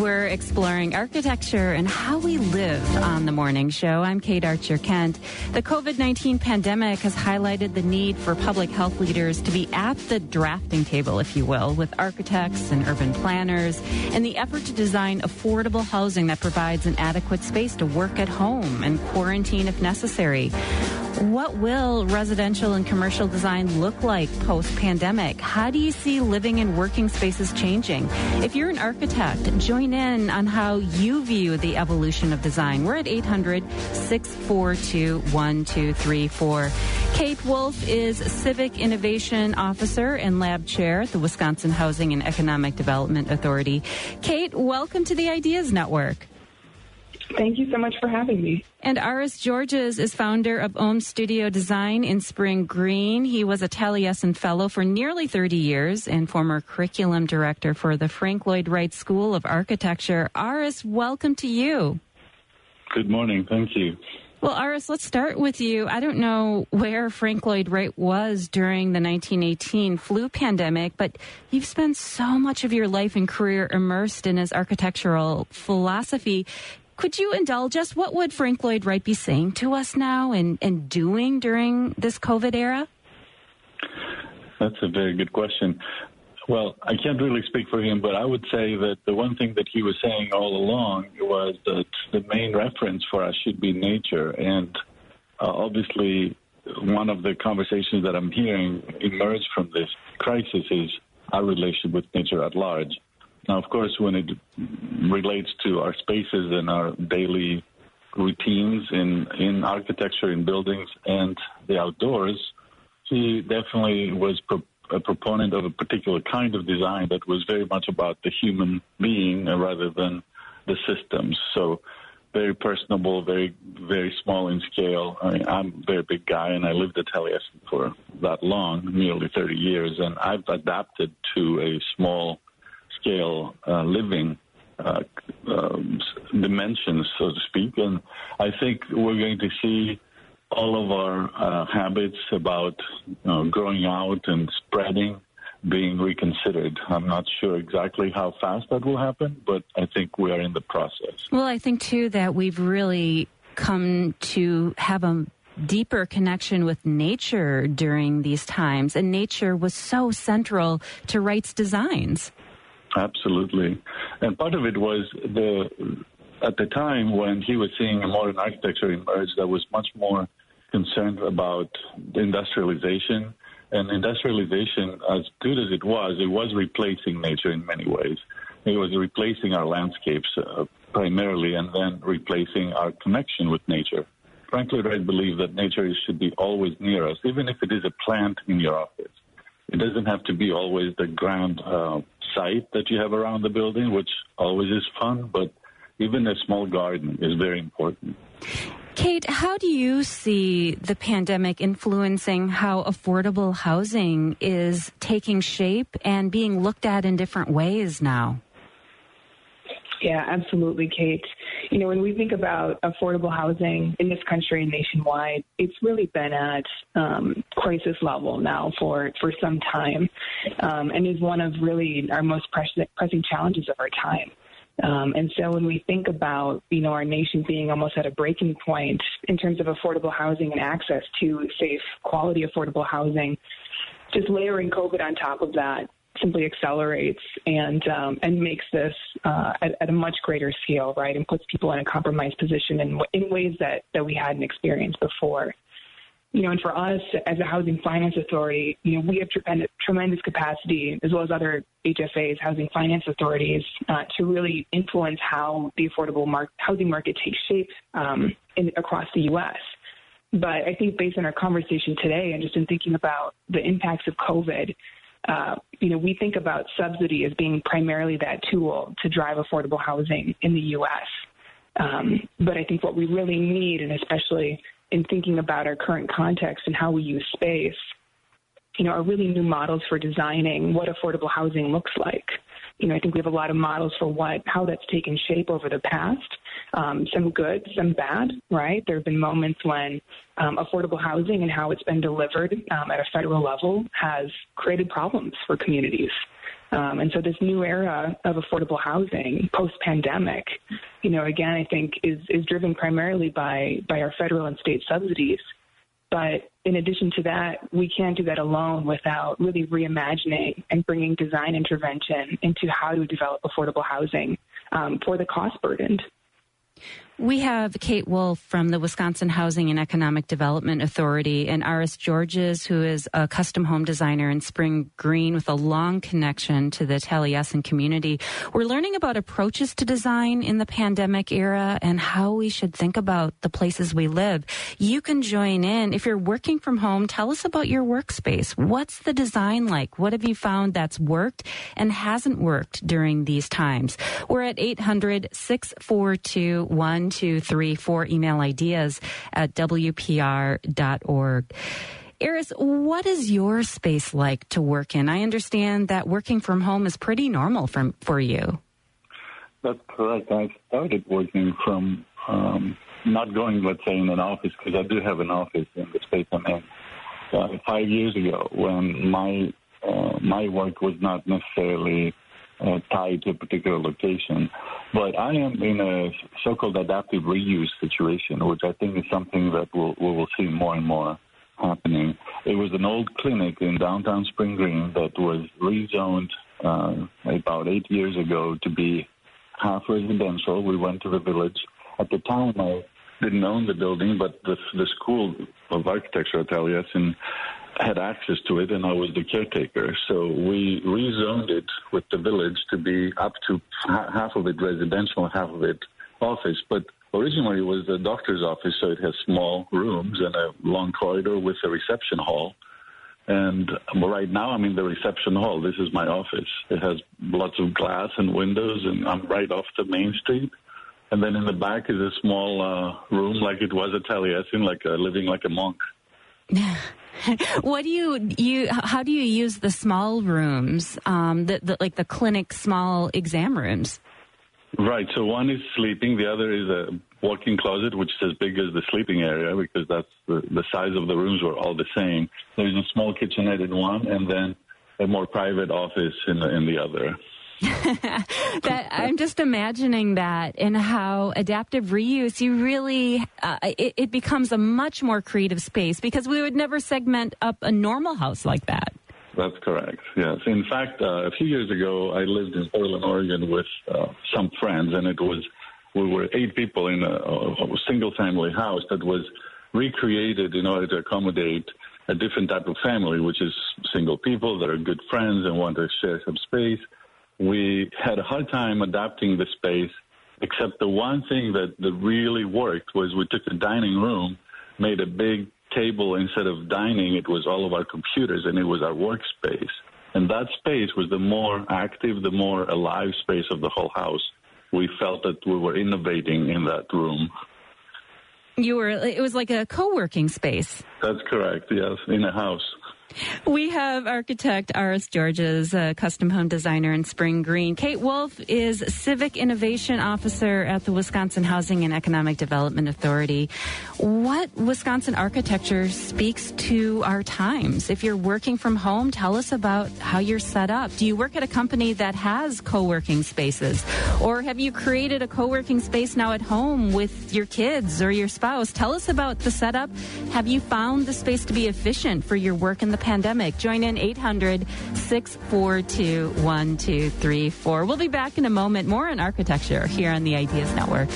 We're exploring architecture and how we live on The Morning Show. I'm Kate Archer-Kent. The COVID-19 pandemic has highlighted the need for public health leaders to be at the drafting table, if you will, with architects and urban planners in the effort to design affordable housing that provides an adequate space to work at home and quarantine if necessary. What will residential and commercial design look like post-pandemic? How do you see living and working spaces changing? If you're an architect, join in on how you view the evolution of design. We're at 800-642-1234. Kate Wolf is Civic Innovation Officer and Lab Chair at the Wisconsin Housing and Economic Development Authority. Kate, welcome to the Ideas Network. Thank you so much for having me. And Aris Georges is founder of Ohm Studio Design in Spring Green. He was a Taliesin Fellow for nearly 30 years and former curriculum director for the Frank Lloyd Wright School of Architecture. Aris, welcome to you. Good morning. Thank you. Well, Aris, let's start with you. I don't know where Frank Lloyd Wright was during the 1918 flu pandemic, but you've spent so much of your life and career immersed in his architectural philosophy. Could you indulge us? What would Frank Lloyd Wright be saying to us now and doing during this COVID era? That's a very good question. Well, I can't really speak for him, but I would say that the one thing that he was saying all along was that the main reference for us should be nature. And obviously, one of the conversations that I'm hearing emerge from this crisis is our relationship with nature at large. Now, of course, when it relates to our spaces and our daily routines in architecture, in buildings, and the outdoors, he definitely was a proponent of a particular kind of design that was very much about the human being rather than the systems. So very personable, very, very small in scale. I mean, I'm a very big guy, and I lived at Taliesin for that long, nearly 30 years, and I've adapted to a small scale living dimensions, so to speak. And I think we're going to see all of our habits about growing out and spreading being reconsidered. I'm not sure exactly how fast that will happen, but I think we are in the process. Well, I think, too, that we've really come to have a deeper connection with nature during these times, and nature was so central to Wright's designs. Absolutely. And part of it was at the time when he was seeing a modern architecture emerge that was much more concerned about industrialization. And industrialization, as good as it was replacing nature in many ways. It was replacing our landscapes primarily, and then replacing our connection with nature. Frank Lloyd Wright believed that nature should be always near us, even if it is a plant in your office. It doesn't have to be always the grand site that you have around the building, which always is fun, but even a small garden is very important. Kate, how do you see the pandemic influencing how affordable housing is taking shape and being looked at in different ways now? Yeah, absolutely, Kate. You know, when we think about affordable housing in this country and nationwide, it's really been at crisis level now for some time, and is one of really our most pressing challenges of our time. And so when we think about, our nation being almost at a breaking point in terms of affordable housing and access to safe, quality, affordable housing, just layering COVID on top of that simply accelerates and makes this at a much greater scale, right, and puts people in a compromised position in ways that we hadn't experienced before. And for us as a housing finance authority, we have tremendous capacity, as well as other HFAs, housing finance authorities, to really influence how the affordable housing market takes shape across the U.S. But I think based on our conversation today and just in thinking about the impacts of COVID, we think about subsidy as being primarily that tool to drive affordable housing in the U.S. But I think what we really need, and especially in thinking about our current context and how we use space, are really new models for designing what affordable housing looks like. I think we have a lot of models for how that's taken shape over the past, some good, some bad, right? There have been moments when affordable housing and how it's been delivered at a federal level has created problems for communities. And so this new era of affordable housing post-pandemic, again, I think is driven primarily by our federal and state subsidies. But in addition to that, we can't do that alone without really reimagining and bringing design intervention into how to develop affordable housing for the cost-burdened. We have Kate Wolf from the Wisconsin Housing and Economic Development Authority and Aris Georges, who is a custom home designer in Spring Green with a long connection to the Taliesin community. We're learning about approaches to design in the pandemic era and how we should think about the places we live. You can join in. If you're working from home, tell us about your workspace. What's the design like? What have you found that's worked and hasn't worked during these times? We're at 800-642-1234. Email ideas at WPR.org. Aris, what is your space like to work in? I understand that working from home is pretty normal for you. That's correct. I started working from not going, let's say, in an office, because I do have an office in the space I'm in, 5 years ago, when my work was not necessarily tied to a particular location. But I am in a so-called adaptive reuse situation, which I think is something that we will see more and more happening. It was an old clinic in downtown Spring Green that was rezoned about 8 years ago to be half residential. We went to the village. At the time, I didn't own the building, but the School of Architecture at Taliesin had access to it, and I was the caretaker. So we rezoned it with the village to be up to half of it residential, half of it office. But originally it was a doctor's office, so it has small rooms and a long corridor with a reception hall. And right now I'm in the reception hall. This is my office. It has lots of glass and windows, and I'm right off the main street. And then in the back is a small room like it was at Taliesin, living like a monk. What do you how do you use the small rooms, like the clinic small exam rooms? Right. So one is sleeping. The other is a walk-in closet, which is as big as the sleeping area because that's the size of the rooms were all the same. There's a small kitchenette in one, and then a more private office in the other. I'm just imagining that and how adaptive reuse, you really, it becomes a much more creative space because we would never segment up a normal house like that. That's correct, yes. In fact, a few years ago, I lived in Portland, Oregon with some friends, and we were 8 people in a single-family house that was recreated in order to accommodate a different type of family, which is single people that are good friends and want to share some space. We had a hard time adapting the space, except the one thing that really worked was we took the dining room, made a big table instead of dining. It was all of our computers, and it was our workspace. And that space was the more active, the more alive space of the whole house. We felt that we were innovating in that room. It was like a co-working space. That's correct, yes, in a house. We have architect Aris Georges, a custom home designer in Spring Green. Kate Wolf is Civic Innovation Officer at the Wisconsin Housing and Economic Development Authority. What Wisconsin architecture speaks to our times? If you're working from home, tell us about how you're set up. Do you work at a company that has co-working spaces? Or have you created a co-working space now at home with your kids or your spouse? Tell us about the setup. Have you found the space to be efficient for your work in the pandemic? Join in 800-642-1234. We'll be back in a moment. More on architecture here on the Ideas Network.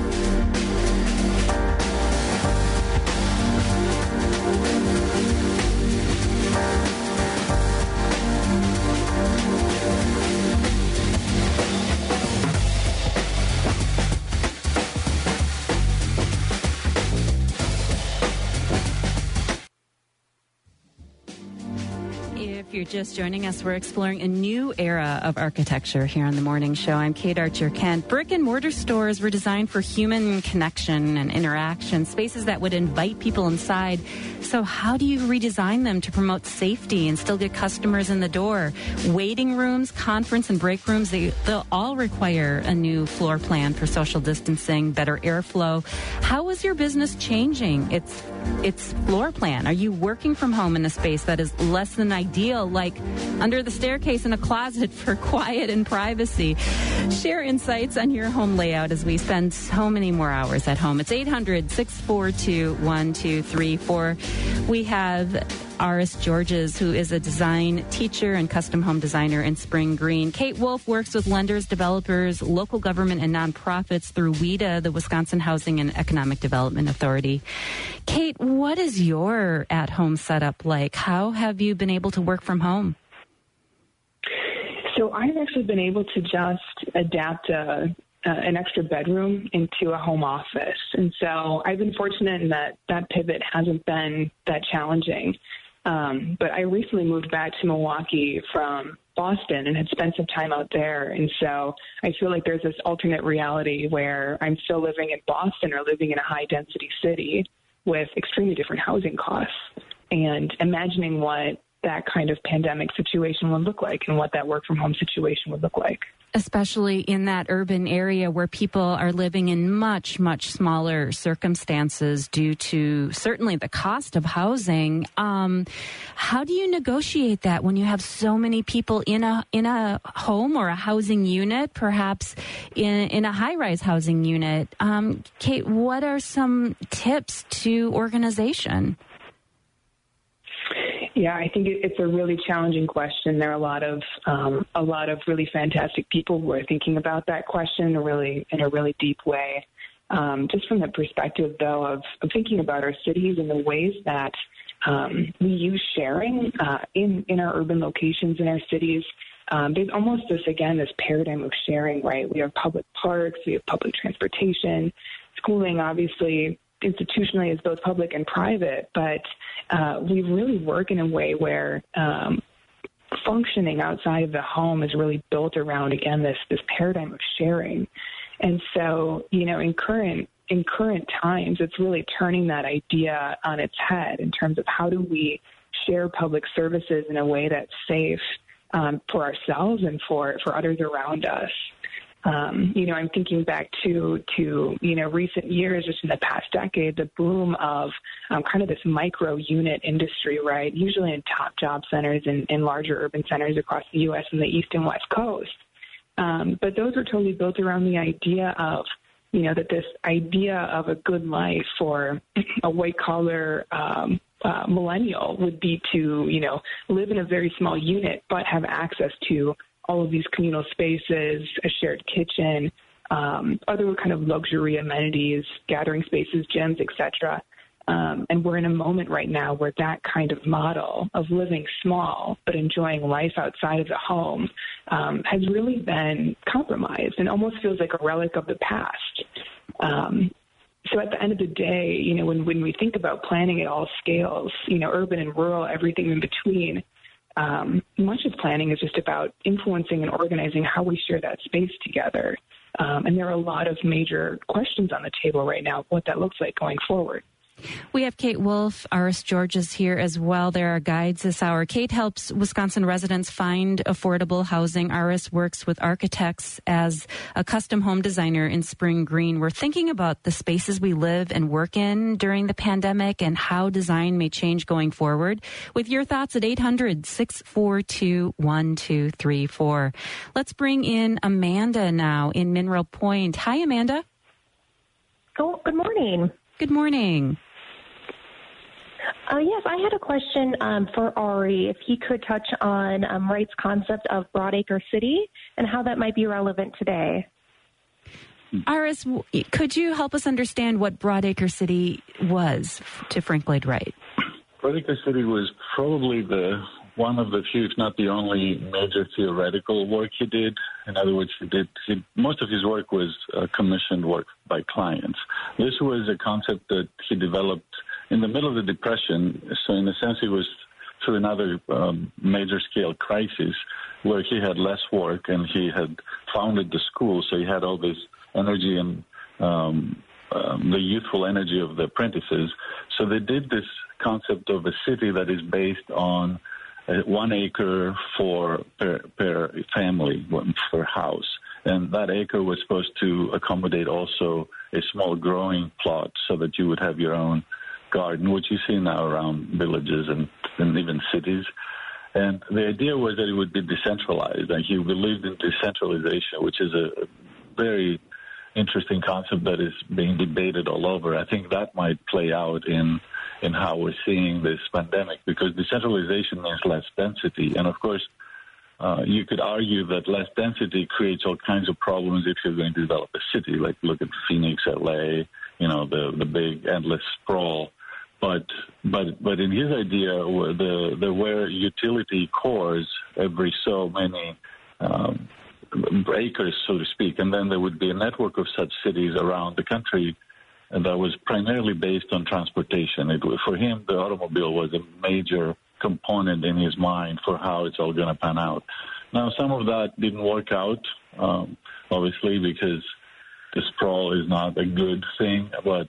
If you're just joining us, we're exploring a new era of architecture here on The Morning Show. I'm Kate Archer-Kent. Brick and mortar stores were designed for human connection and interaction, spaces that would invite people inside. So how do you redesign them to promote safety and still get customers in the door? Waiting rooms, conference and break rooms, they'll all require a new floor plan for social distancing, better airflow. How is your business changing its floor plan? Are you working from home in a space that is less than ideal, like under the staircase in a closet for quiet and privacy. Share insights on your home layout as we spend so many more hours at home. It's 800-642-1234. We have Aris Georges, who is a design teacher and custom home designer in Spring Green. Kate Wolf works with lenders, developers, local government, and nonprofits through WHEDA, the Wisconsin Housing and Economic Development Authority. Kate, what is your at-home setup like? How have you been able to work from home? So I've actually been able to just adapt an extra bedroom into a home office. And so I've been fortunate in that pivot hasn't been that challenging. But I recently moved back to Milwaukee from Boston and had spent some time out there. And so I feel like there's this alternate reality where I'm still living in Boston or living in a high-density city with extremely different housing costs, and imagining what that kind of pandemic situation would look like and what that work-from-home situation would look like. Especially in that urban area where people are living in much, much smaller circumstances due to certainly the cost of housing. How do you negotiate that when you have so many people in a home or a housing unit, perhaps in a high-rise housing unit? Kate, what are some tips to organization? Yeah, I think it's a really challenging question. There are a lot of really fantastic people who are thinking about that question in a really deep way. Just from the perspective, though, of thinking about our cities and the ways that we use sharing in our urban locations in our cities. There's almost this paradigm of sharing, right? We have public parks, we have public transportation, schooling, obviously, institutionally is both public and private, but we really work in a way where functioning outside of the home is really built around, again, this paradigm of sharing. And so, in current times, it's really turning that idea on its head in terms of how do we share public services in a way that's safe for ourselves and for others around us. I'm thinking back to recent years, just in the past decade, the boom of kind of this micro unit industry, right? Usually in top job centers in larger urban centers across the U.S. and the East and West Coast. But those are totally built around the idea of, that this idea of a good life for a white collar millennial would be to, live in a very small unit, but have access to all of these communal spaces, a shared kitchen, other kind of luxury amenities, gathering spaces, gyms, etc. And we're in a moment right now where that kind of model of living small but enjoying life outside of the home has really been compromised and almost feels like a relic of the past. So at the end of the day, when we think about planning at all scales, urban and rural, everything in between, much of planning is just about influencing and organizing how we share that space together. And there are a lot of major questions on the table right now of what that looks like going forward. We have Kate Wolf, Aris Georges here as well. There are guides this hour. Kate helps Wisconsin residents find affordable housing. Aris works with architects as a custom home designer in Spring Green. We're thinking about the spaces we live and work in during the pandemic and how design may change going forward. With your thoughts at 800-642-1234. Let's bring in Amanda now in Mineral Point. Hi, Amanda. Oh, good morning. Good morning. Yes, I had a question for Ari, if he could touch on Wright's concept of Broadacre City and how that might be relevant today. Aris, could you help us understand what Broadacre City was to Frank Lloyd Wright? Broadacre City was probably one of the few, if not the only, major theoretical work he did. In other words, most of his work was commissioned work by clients. This was a concept that he developed in the middle of the Depression. So in a sense, it was through another major scale crisis where he had less work and he had founded the school. So he had all this energy and the youthful energy of the apprentices. So they did this concept of a city that is based on 1 acre per family, per house. And that acre was supposed to accommodate also a small growing plot so that you would have your own garden, which you see now around villages and even cities. And the idea was that it would be decentralized, and he believed in decentralization, which is a very interesting concept that is being debated all over. I think that might play out in how we're seeing this pandemic, because decentralization means less density. And of course, you could argue that less density creates all kinds of problems if you're going to develop a city, like look at Phoenix, LA, the big endless sprawl. But in his idea, there were utility cores every so many acres, so to speak, and then there would be a network of such cities around the country, and that was primarily based on transportation. For him, the automobile was a major component in his mind for how it's all going to pan out. Now, some of that didn't work out, obviously, because the sprawl is not a good thing. But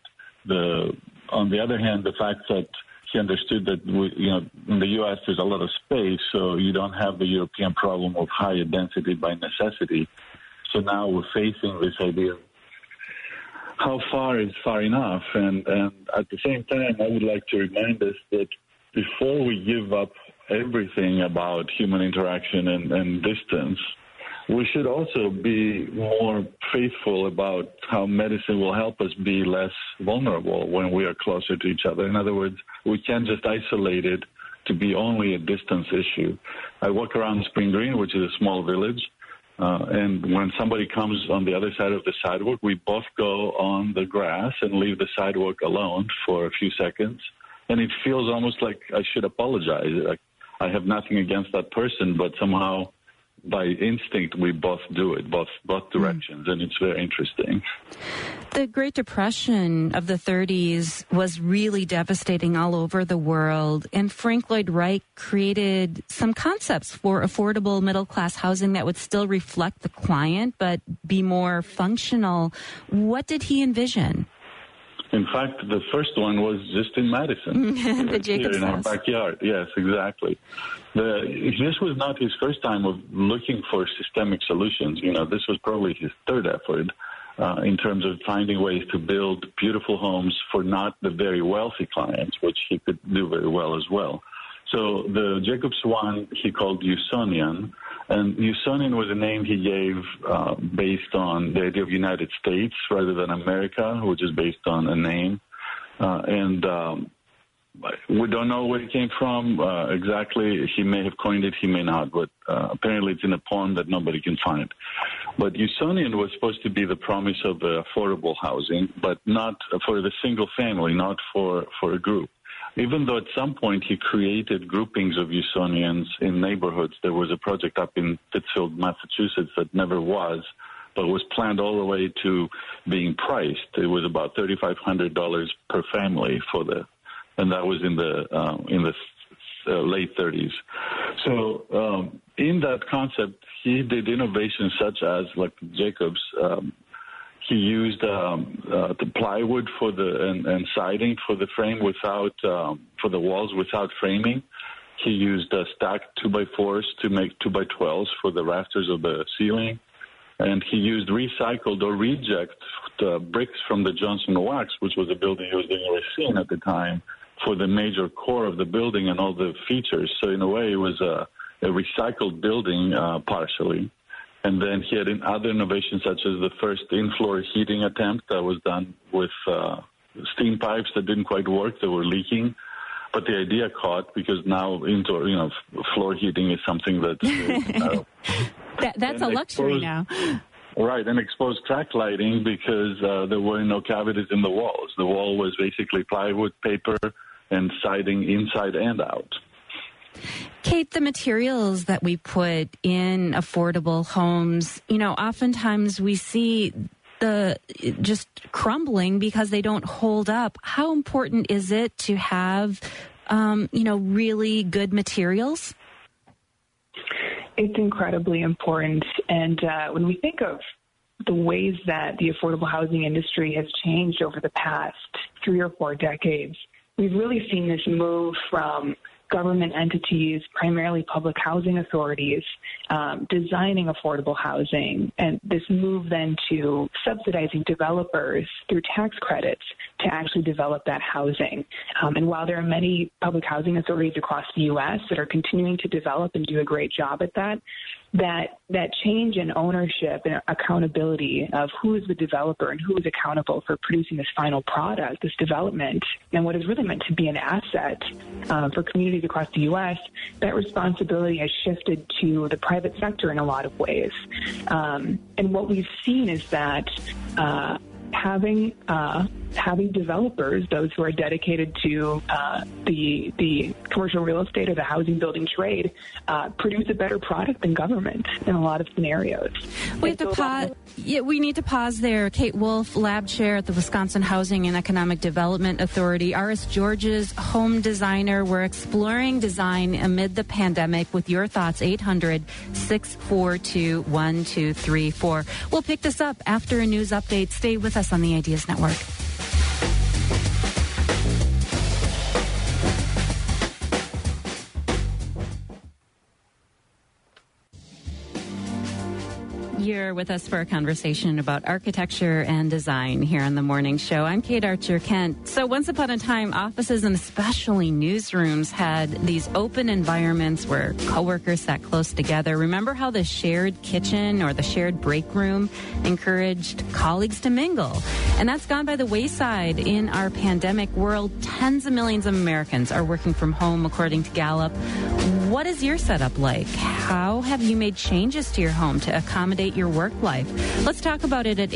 on the other hand, the fact that he understood that in the U.S. there's a lot of space, so you don't have the European problem of higher density by necessity. So now we're facing this idea of how far is far enough, and at the same time, I would like to remind us that before we give up everything about human interaction and distance, we should also be more faithful about how medicine will help us be less vulnerable when we are closer to each other. In other words, we can't just isolate it to be only a distance issue. I walk around Spring Green, which is a small village, and when somebody comes on the other side of the sidewalk, we both go on the grass and leave the sidewalk alone for a few seconds. And it feels almost like I should apologize. I have nothing against that person, but somehow by instinct we both do it, both directions, and it's very interesting. The Great Depression of the 30s was really devastating all over the world, and Frank Lloyd Wright created some concepts for affordable middle-class housing that would still reflect the client but be more functional. What did he envision? In fact, the first one was just in Madison. The Jacobs in our backyard. Yes, exactly. This was not his first time of looking for systemic solutions. This was probably his third effort in terms of finding ways to build beautiful homes for not the very wealthy clients, which he could do very well as well. So the Jacobs one he called Usonian, and Usonian was a name he gave based on the idea of United States rather than America, which is based on a name. We don't know where it came from exactly. He may have coined it, he may not, but apparently it's in a poem that nobody can find. But Usonian was supposed to be the promise of affordable housing, but not for the single family, not for a group. Even though at some point he created groupings of Usonians in neighborhoods. There was a project up in Pittsfield, Massachusetts that never was, but was planned all the way to being priced. It was about $3,500 per family and that was in the late 30s. So in that concept, he did innovations such as, like Jacobs, he used the plywood and siding for the frame for the walls without framing. He used stacked 2x4s to make 2x12s for the rafters of the ceiling. And he used recycled or reject bricks from the Johnson Wax, which was a building he was doing Racine at the time, for the major core of the building and all the features. So in a way, it was a recycled building partially. And then he had other innovations, such as the first in-floor heating attempt that was done with steam pipes that didn't quite work, that were leaking. But the idea caught, because now indoor, floor heating is something that that's a luxury now. Right, and exposed track lighting because there were no cavities in the walls. The wall was basically plywood, paper, and siding inside and out. Kate, the materials that we put in affordable homes, oftentimes we see the just crumbling because they don't hold up. How important is it to have, really good materials? It's incredibly important. And when we think of the ways that the affordable housing industry has changed over the past 3 or 4 decades, we've really seen this move from government entities, primarily public housing authorities, designing affordable housing, and this move then to subsidizing developers through tax credits to actually develop that housing. And while there are many public housing authorities across the U.S. that are continuing to develop and do a great job at that change in ownership and accountability of who is the developer and who is accountable for producing this final product, this development, and what is really meant to be an asset for communities across the U.S., that responsibility has shifted to the private sector in a lot of ways. And what we've seen is that having developers, those who are dedicated to the commercial real estate or the housing building trade, produce a better product than government in a lot of scenarios. We need to pause there. Kate Wolf, lab chair at the Wisconsin Housing and Economic Development Authority. R.S. Georges, home designer. We're exploring design amid the pandemic with your thoughts. 800-642-1234. We'll pick this up after a news update. Stay with us on the Ideas Network. You're with us for a conversation about architecture and design here on The Morning Show. I'm Kate Archer Kent. So once upon a time, offices and especially newsrooms had these open environments where coworkers sat close together. Remember how the shared kitchen or the shared break room encouraged colleagues to mingle? And that's gone by the wayside in our pandemic world. Tens of millions of Americans are working from home, according to Gallup. What is your setup like? How have you made changes to your home to accommodate your work life? Let's talk about it at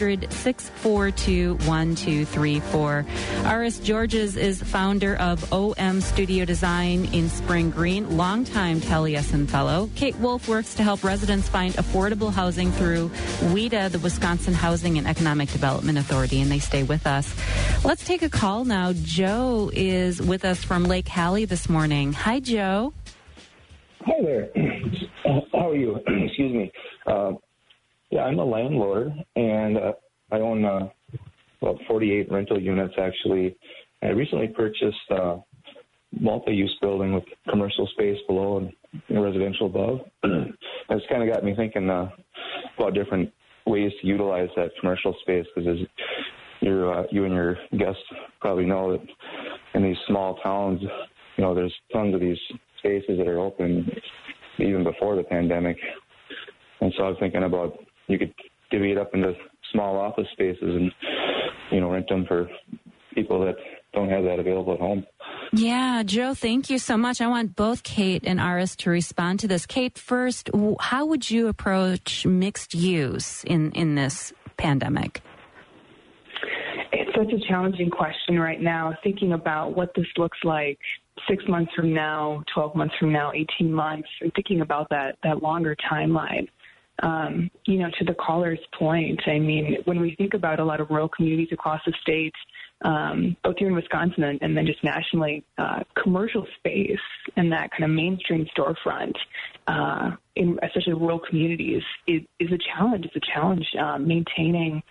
800-642-1234. R.S. Georges is founder of OM Studio Design in Spring Green, longtime Taliesin Fellow. Kate Wolf works to help residents find affordable housing through WHEDA, the Wisconsin Housing and Economic Development Authority, and they stay with us. Let's take a call now. Joe is with us from Lake Hallie this morning. Hi, Joe. Hi there. How are you? Excuse me. I'm a landlord, and I own about 48 rental units, actually. I recently purchased a multi-use building with commercial space below and residential above. It's kind of got me thinking about different ways to utilize that commercial space, because as you and your guests probably know, that in these small towns, there's tons of these spaces that are open even before the pandemic. And so I was thinking about, you could divvy it up into small office spaces and, rent them for people that don't have that available at home. Yeah, Joe, thank you so much. I want both Kate and Aris to respond to this. Kate, first, how would you approach mixed use in this pandemic? It's such a challenging question right now, thinking about what this looks like 6 months from now, 12 months from now, 18 months, and thinking about that longer timeline. To the caller's point, I mean, when we think about a lot of rural communities across the state, both here in Wisconsin and then just nationally, commercial space and that kind of mainstream storefront, in especially rural communities, is a challenge. It's a challenge maintaining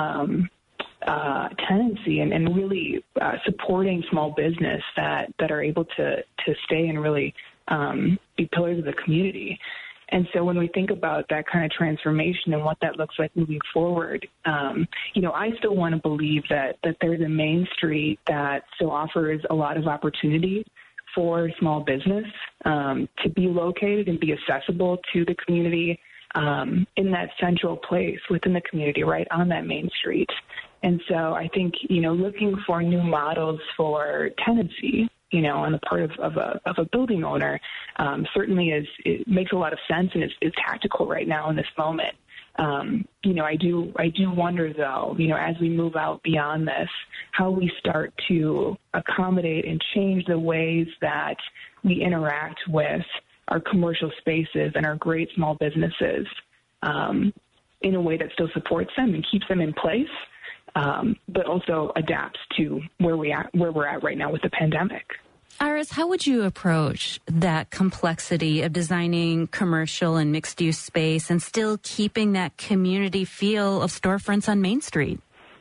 tenancy and really supporting small business that are able to stay and really be pillars of the community. And so when we think about that kind of transformation and what that looks like moving forward, I still want to believe that there's a main street that still offers a lot of opportunity for small business to be located and be accessible to the community in that central place within the community, right on that main street. And so I think, looking for new models for tenancy, on the part of a building owner, certainly it makes a lot of sense and is tactical right now in this moment. I do wonder, though, as we move out beyond this, how we start to accommodate and change the ways that we interact with our commercial spaces and our great small businesses in a way that still supports them and keeps them in place, but also adapts to where we're at right now with the pandemic. Iris, how would you approach that complexity of designing commercial and mixed-use space and still keeping that community feel of storefronts on Main Street?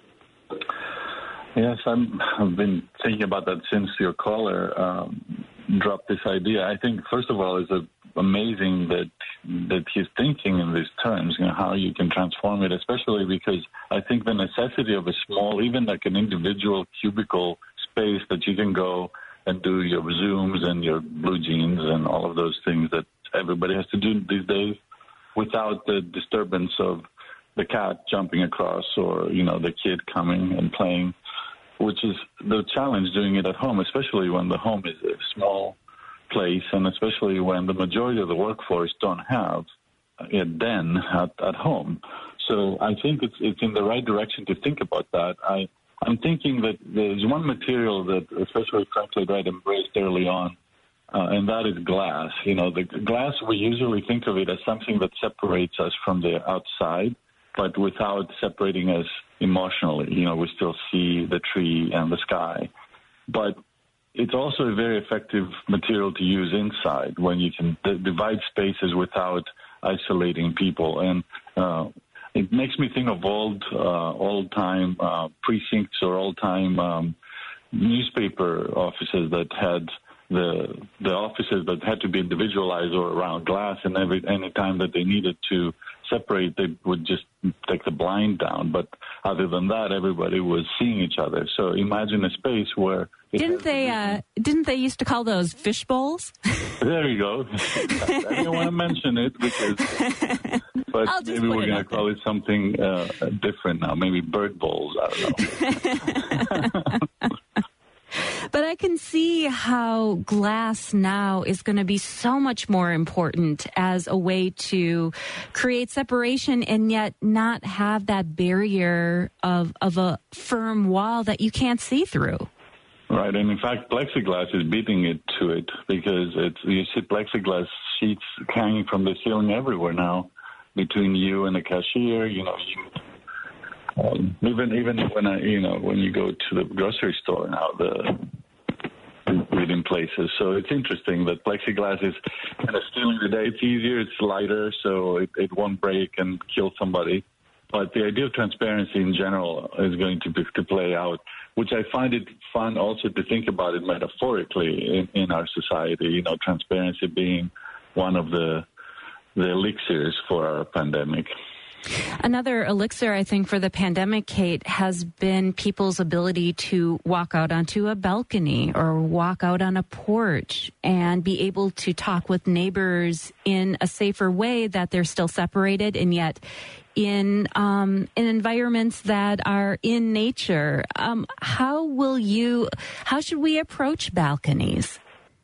Yes, I've been thinking about that since your caller dropped this idea. I think, first of all, it's a amazing that he's thinking in these terms, how you can transform it, especially because I think the necessity of a small, even like an individual cubicle space that you can go and do your Zooms and your blue jeans and all of those things that everybody has to do these days without the disturbance of the cat jumping across or, the kid coming and playing, which is the challenge doing it at home, especially when the home is a small place and especially when the majority of the workforce don't have a den at home. So I think it's in the right direction to think about that. I'm thinking that there's one material that especially Frank Lloyd Wright embraced early on, and that is glass. The glass, we usually think of it as something that separates us from the outside, but without separating us emotionally. We still see the tree and the sky. But it's also a very effective material to use inside when you can divide spaces without isolating people. And it makes me think of old-time precincts or old-time newspaper offices that had the offices that had to be individualized or around glass, and any time that they needed to separate, they would just take the blind down. But other than that, everybody was seeing each other. So imagine a space where didn't they used to call those fish bowls? There you go. I didn't want to mention it but maybe we're going to call it something different now. Maybe bird bowls. I don't know. But I can see how glass now is going to be so much more important as a way to create separation and yet not have that barrier of a firm wall that you can't see through. Right, and in fact, plexiglass is beating it to it because you see plexiglass sheets hanging from the ceiling everywhere now between you and the cashier. Even when you go to the grocery store now, the reading places. So it's interesting that plexiglass is kind of stealing the day. It's easier, it's lighter, so it won't break and kill somebody. But the idea of transparency in general is going to play out, which I find it fun also to think about it metaphorically in our society. Transparency being one of the elixirs for our pandemic. Another elixir, I think, for the pandemic, Kate, has been people's ability to walk out onto a balcony or walk out on a porch and be able to talk with neighbors in a safer way, that they're still separated and yet in environments that are in nature. How should we approach balconies?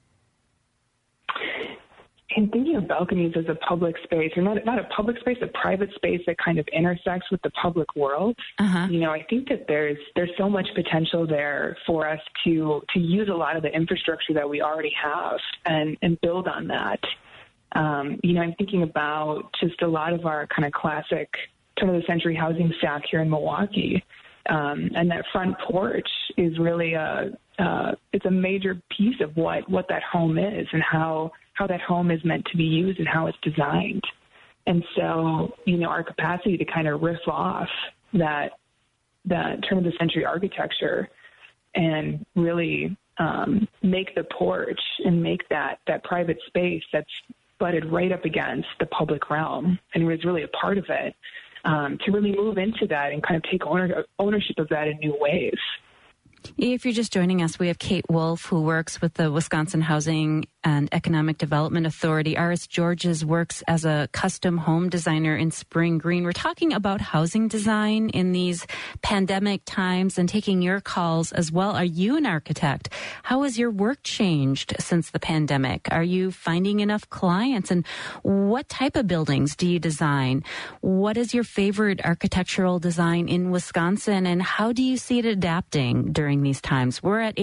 And thinking of balconies as a public space, or not a public space, a private space that kind of intersects with the public world, I think that there's so much potential there for us to use a lot of the infrastructure that we already have and build on that. I'm thinking about just a lot of our kind of classic turn-of-the-century housing stock here in Milwaukee, and that front porch is really it's a major piece of what that home is and how that home is meant to be used and how it's designed. And so, our capacity to kind of riff off that turn-of-the-century architecture and really make the porch and make that private space that's butted right up against the public realm and was really a part of it, to really move into that and kind of take ownership of that in new ways. If you're just joining us, we have Kate Wolf, who works with the Wisconsin Housing and Economic Development Authority. R.S. Georges works as a custom home designer in Spring Green. We're talking about housing design in these pandemic times and taking your calls as well. Are you an architect? How has your work changed since the pandemic? Are you finding enough clients? And what type of buildings do you design? What is your favorite architectural design in Wisconsin? And how do you see it adapting during these times? We're at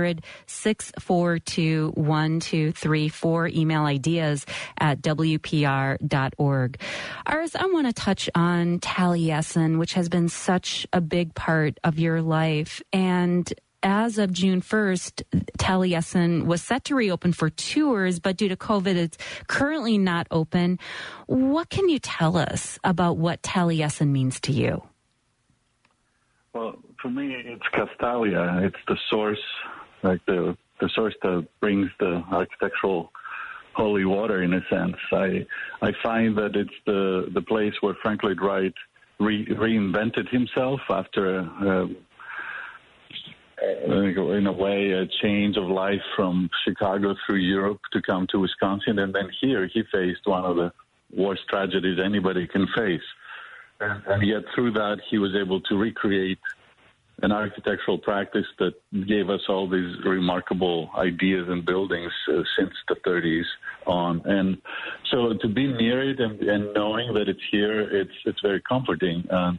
800-642-1234. Email ideas at WPR.org. Aris, I want to touch on Taliesin, which has been such a big part of your life. And as of June 1st, Taliesin was set to reopen for tours, but due to COVID, it's currently not open. What can you tell us about what Taliesin means to you? Well, for me, it's Castalia. It's the source, like the source that brings the architectural holy water in a sense. I find that it's the place where Frank Lloyd Wright reinvented himself after, in a way, a change of life from Chicago through Europe to come to Wisconsin. And then here he faced one of the worst tragedies anybody can face. And yet through that, he was able to recreate an architectural practice that gave us all these remarkable ideas and buildings since the 30s on. And so to be near it and knowing that it's here, it's very comforting. I'm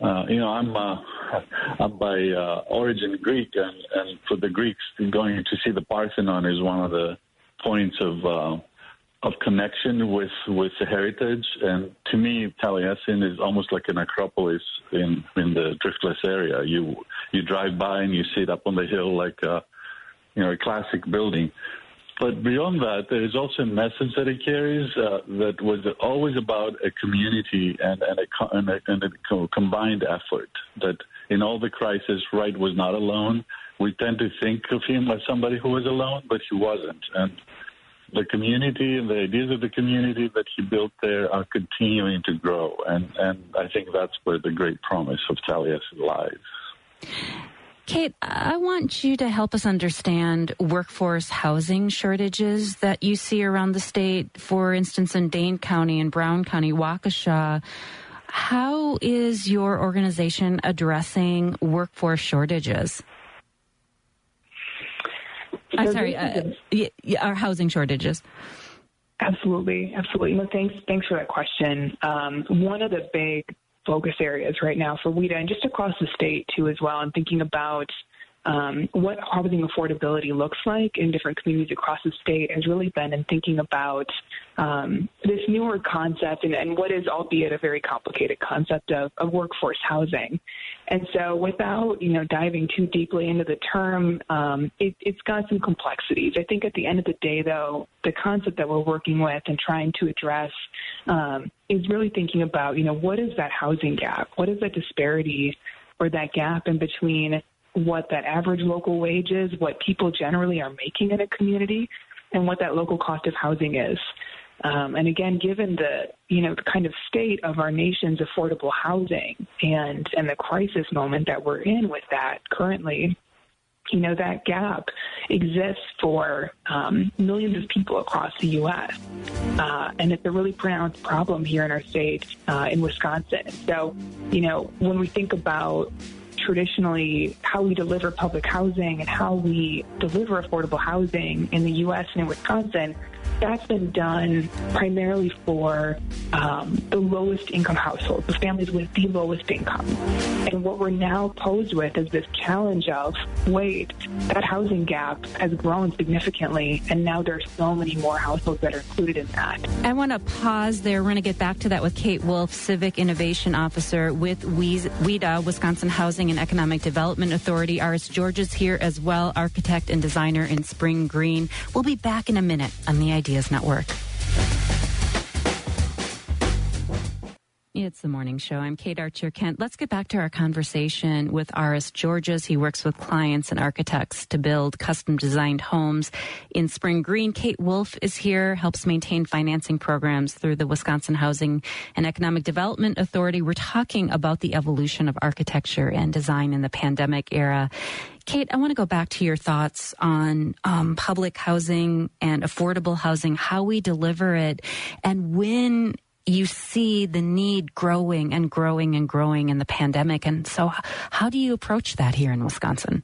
by origin Greek, and for the Greeks, going to see the Parthenon is one of the points of connection with the heritage. And to me, Taliesin is almost like an acropolis in the Driftless area. You drive by and you sit up on the hill like a classic building. But beyond that, there is also a message that it carries that was always about a community and a combined effort. That in all the crisis, Wright was not alone. We tend to think of him as somebody who was alone, but he wasn't. And the community and the ideas of the community that he built there are continuing to grow. And I think that's where the great promise of Taliesin lies. Kate, I want you to help us understand workforce housing shortages that you see around the state. For instance, in Dane County and Brown County, Waukesha, how is your organization addressing workforce shortages? Our housing shortages. Absolutely. Thanks for that question. One of the big focus areas right now for WIDA, and just across the state too as well, I'm thinking about what housing affordability looks like in different communities across the state, has really been in thinking about this newer concept and what is, albeit a very complicated concept of workforce housing. And so without, diving too deeply into the term, it's got some complexities. I think at the end of the day, though, the concept that we're working with and trying to address is really thinking about, what is that housing gap? What is that disparity or that gap in between what that average local wage is, what people generally are making in a community, and what that local cost of housing is. And again, given the kind of state of our nation's affordable housing and the crisis moment that we're in with that currently, that gap exists for millions of people across the U.S. And it's a really pronounced problem here in our state, in Wisconsin. So, when we think about traditionally how we deliver public housing and how we deliver affordable housing in the U.S. and in Wisconsin, that's been done primarily for the lowest income households, the families with the lowest income. And what we're now posed with is this challenge of, wait, that housing gap has grown significantly, and now there are so many more households that are included in that. I want to pause there. We're going to get back to that with Kate Wolf, Civic Innovation Officer with WIDA, Wisconsin Housing and Economic Development Authority. Aris Georges here as well, architect and designer in Spring Green. We'll be back in a minute on the Ideas Network. It's the morning show. I'm Kate Archer-Kent. Let's get back to our conversation with Aris Georges. He works with clients and architects to build custom-designed homes in Spring Green. Kate Wolf is here, helps maintain financing programs through the Wisconsin Housing and Economic Development Authority. We're talking about the evolution of architecture and design in the pandemic era. Kate, I want to go back to your thoughts on public housing and affordable housing, how we deliver it, and when you see the need growing and growing and growing in the pandemic. And so how do you approach that here in Wisconsin?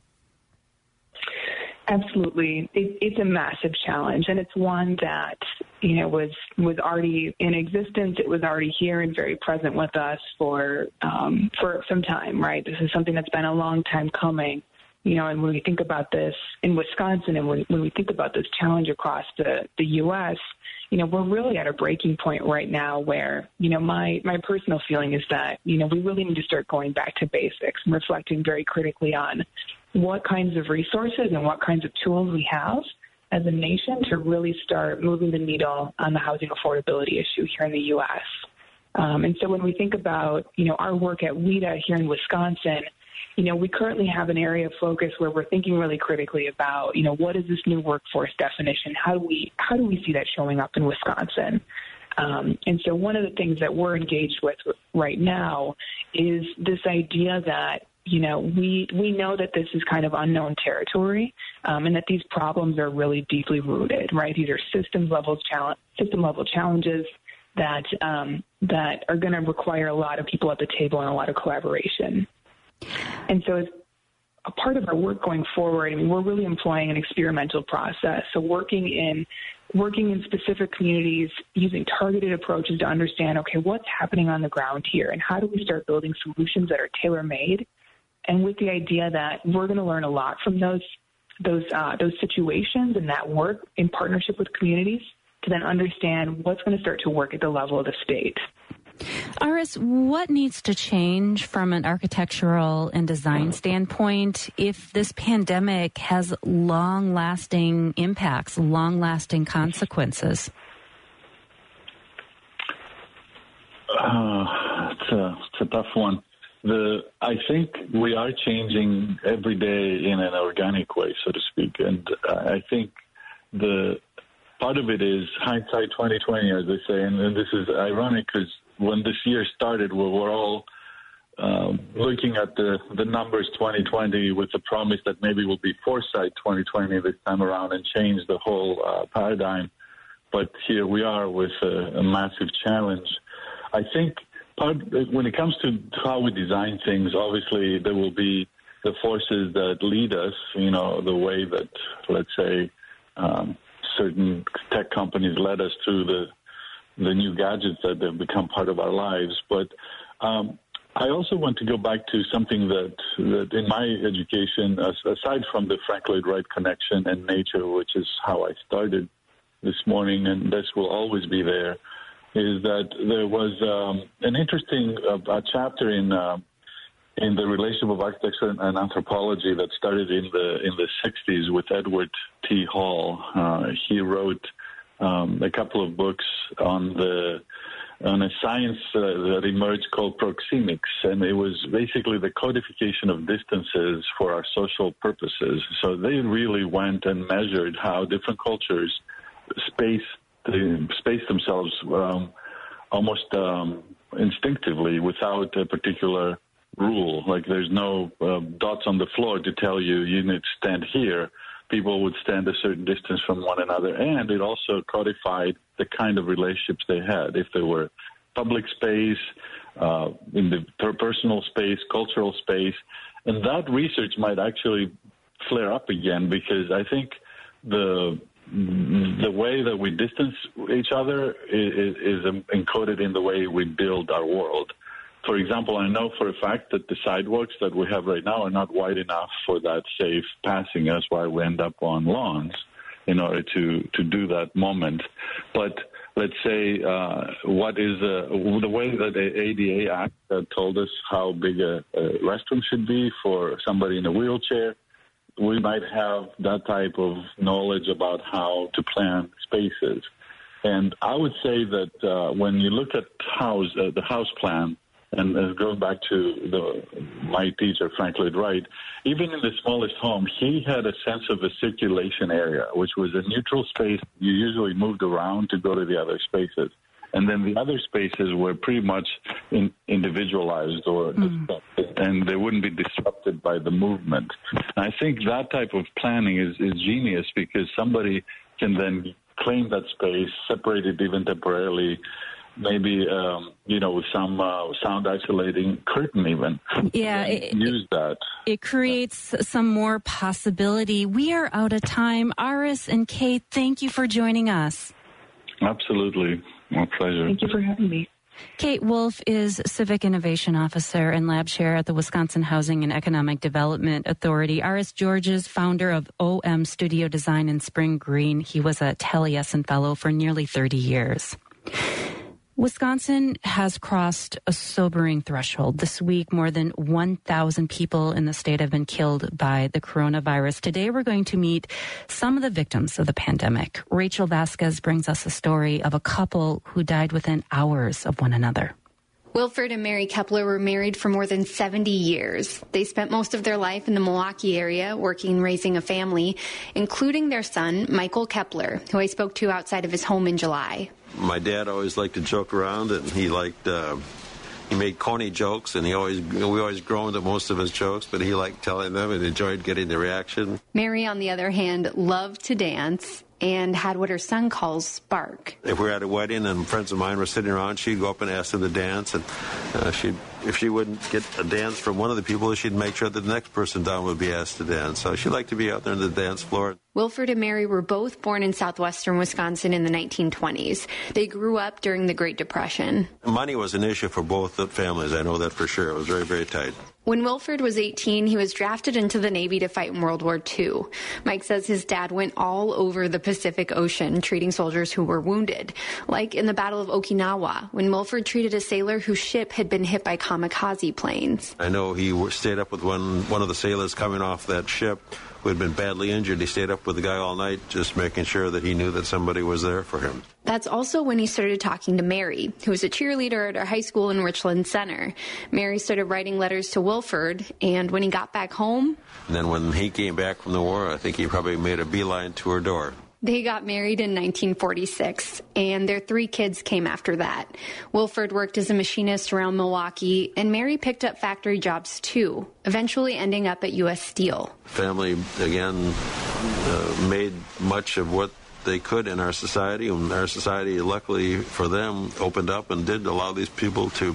Absolutely. It's a massive challenge, and it's one that, was already in existence. It was already here and very present with us for some time, right? This is something that's been a long time coming. And when we think about this in Wisconsin and when we think about this challenge across the U.S., we're really at a breaking point right now where, my personal feeling is that, we really need to start going back to basics and reflecting very critically on what kinds of resources and what kinds of tools we have as a nation to really start moving the needle on the housing affordability issue here in the U.S. And so when we think about, our work at WIDA here in Wisconsin, we currently have an area of focus where we're thinking really critically about, what is this new workforce definition? How do we see that showing up in Wisconsin? And so one of the things that we're engaged with right now is this idea that, we know that this is kind of unknown territory, and that these problems are really deeply rooted, right? These are system level challenges that are going to require a lot of people at the table and a lot of collaboration. And so as a part of our work going forward, we're really employing an experimental process. So working in specific communities, using targeted approaches to understand, okay, what's happening on the ground here, and how do we start building solutions that are tailor-made, and with the idea that we're going to learn a lot from those situations and that work in partnership with communities to then understand what's going to start to work at the level of the state. Aris, what needs to change from an architectural and design standpoint if this pandemic has long-lasting impacts, long-lasting consequences? It's a tough one. I think we are changing every day in an organic way, so to speak, and I think the part of it is hindsight 2020, as they say, and this is ironic because when this year started, we were all looking at the numbers 2020 with the promise that maybe we'll be foresight 2020 this time around and change the whole paradigm. But here we are with a massive challenge. I think when it comes to how we design things, obviously there will be the forces that lead us, the way that, let's say, certain tech companies led us through the new gadgets that have become part of our lives. But I also want to go back to something that in my education, aside from the Frank Lloyd Wright connection and nature, which is how I started this morning, and this will always be there, is that there was an interesting chapter in the relationship of architecture and anthropology that started in the 60s with Edward T. Hall. He wrote a couple of books on a science that emerged called proxemics, and it was basically the codification of distances for our social purposes. So they really went and measured how different cultures space themselves almost instinctively without a particular rule. Like there's no dots on the floor to tell you need to stand here. People would stand a certain distance from one another, and it also codified the kind of relationships they had. If they were public space, in the personal space, cultural space, and that research might actually flare up again because I think the way that we distance each other is encoded in the way we build our world. For example, I know for a fact that the sidewalks that we have right now are not wide enough for that safe passing. That's why we end up on lawns in order to do that moment. But let's say what is the way that the ADA Act told us how big a restroom should be for somebody in a wheelchair. We might have that type of knowledge about how to plan spaces. And I would say that when you look at the house plan, and going back to my teacher, Frank Lloyd Wright, even in the smallest home, he had a sense of a circulation area, which was a neutral space you usually moved around to go to the other spaces. And then the other spaces were pretty much individualized or disrupted, and they wouldn't be disrupted by the movement. And I think that type of planning is genius because somebody can then claim that space, separate it even temporarily, maybe, with some sound isolating curtain even. Yeah. Use that. It creates some more possibility. We are out of time. Aris and Kate, thank you for joining us. Absolutely. My pleasure. Thank you for having me. Kate Wolf is Civic Innovation Officer and Lab Chair at the Wisconsin Housing and Economic Development Authority. Aris Georges, founder of OM Studio Design in Spring Green. He was a Taliesin Fellow for nearly 30 years. Wisconsin has crossed a sobering threshold. This week, more than 1,000 people in the state have been killed by the coronavirus. Today, we're going to meet some of the victims of the pandemic. Rachel Vasquez brings us a story of a couple who died within hours of one another. Wilford and Mary Kepler were married for more than 70 years. They spent most of their life in the Milwaukee area working and raising a family, including their son, Michael Kepler, who I spoke to outside of his home in July. My dad always liked to joke around, and he made corny jokes, and we always groaned at most of his jokes, but he liked telling them and enjoyed getting the reaction. Mary, on the other hand, loved to dance and had what her son calls spark. If we were at a wedding and friends of mine were sitting around, she'd go up and ask them to dance, and if she wouldn't get a dance from one of the people, she'd make sure that the next person down would be asked to dance. So she liked to be out there on the dance floor. Wilford and Mary were both born in southwestern Wisconsin in the 1920s. They grew up during the Great Depression. Money was an issue for both the families. I know that for sure. It was very, very tight. When Wilford was 18, he was drafted into the Navy to fight in World War II. Mike says his dad went all over the Pacific Ocean treating soldiers who were wounded, like in the Battle of Okinawa, when Wilford treated a sailor whose ship had been hit by kamikaze planes. I know he stayed up with one of the sailors coming off that ship who had been badly injured. He stayed up with the guy all night, just making sure that he knew that somebody was there for him. That's also when he started talking to Mary, who was a cheerleader at our high school in Richland Center. Mary started writing letters to Wilford, and when he got back home... And then when he came back from the war, I think he probably made a beeline to her door. They got married in 1946, and their 3 kids came after that. Wilford worked as a machinist around Milwaukee, and Mary picked up factory jobs too, eventually ending up at U.S. Steel. Family, again, made much of what they could in our society, and our society, luckily for them, opened up and did allow these people to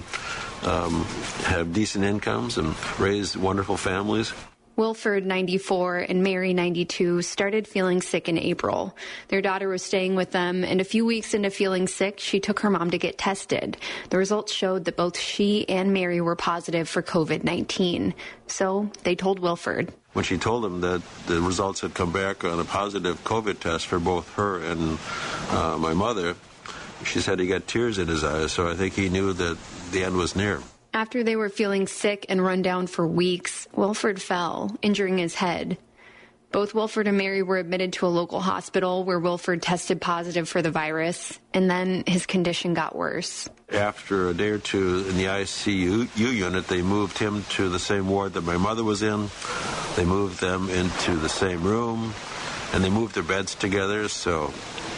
have decent incomes and raise wonderful families. Wilford, 94, and Mary, 92, started feeling sick in April. Their daughter was staying with them, and a few weeks into feeling sick, she took her mom to get tested. The results showed that both she and Mary were positive for COVID-19. So they told Wilford. When she told him that the results had come back on a positive COVID test for both her and my mother, she said he got tears in his eyes, so I think he knew that the end was near. After they were feeling sick and run down for weeks, Wilford fell, injuring his head. Both Wilford and Mary were admitted to a local hospital where Wilford tested positive for the virus, and then his condition got worse. After a day or two in the ICU unit, they moved him to the same ward that my mother was in. They moved them into the same room, and they moved their beds together, so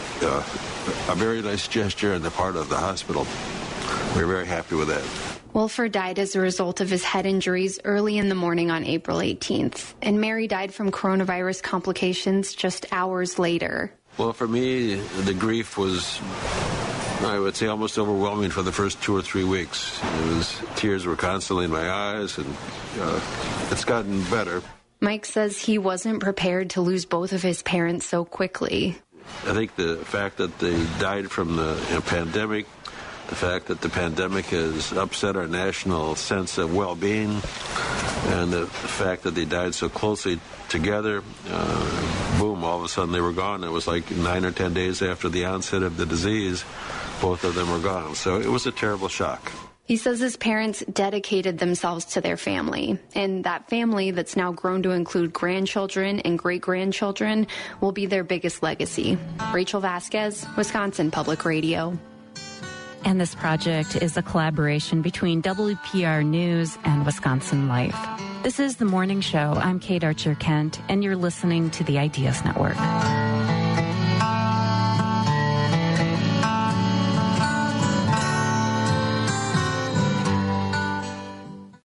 a very nice gesture on the part of the hospital. We're very happy with that. Wilford died as a result of his head injuries early in the morning on April 18th, and Mary died from coronavirus complications just hours later. Well, for me, the grief was, I would say, almost overwhelming for the first 2 or 3 weeks. Tears were constantly in my eyes, and it's gotten better. Mike says he wasn't prepared to lose both of his parents so quickly. I think the fact that they died from the pandemic, the fact that the pandemic has upset our national sense of well-being, and the fact that they died so closely together, boom, all of a sudden they were gone. It was like 9 or 10 days after the onset of the disease, both of them were gone. So it was a terrible shock. He says his parents dedicated themselves to their family, and that family that's now grown to include grandchildren and great-grandchildren will be their biggest legacy. Rachel Vasquez, Wisconsin Public Radio. And this project is a collaboration between WPR News and Wisconsin Life. This is The Morning Show. I'm Kate Archer-Kent, and you're listening to the Ideas Network.